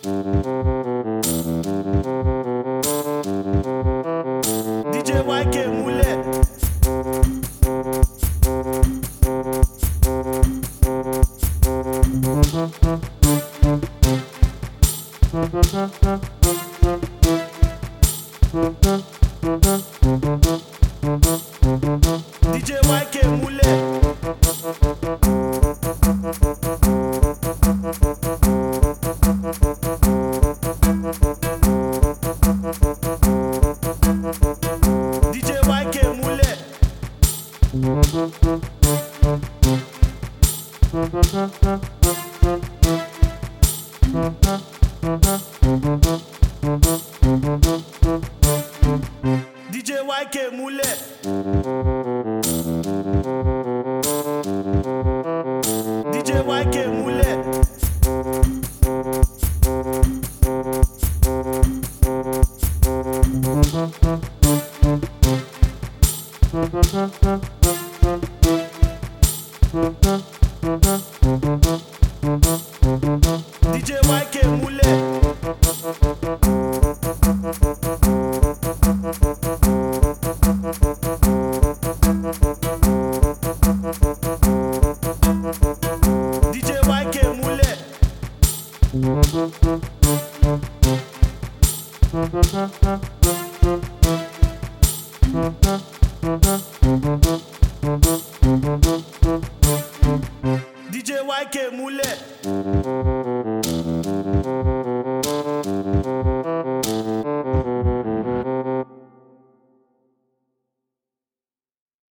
DJ YK múlẹ̀. DJ YK múlẹ̀. DJ YK múlẹ̀. DJ YK múlẹ̀. DJ YK múlẹ̀. DJ YK múlẹ̀. DJ YK múlẹ̀. DJ YK múlẹ̀.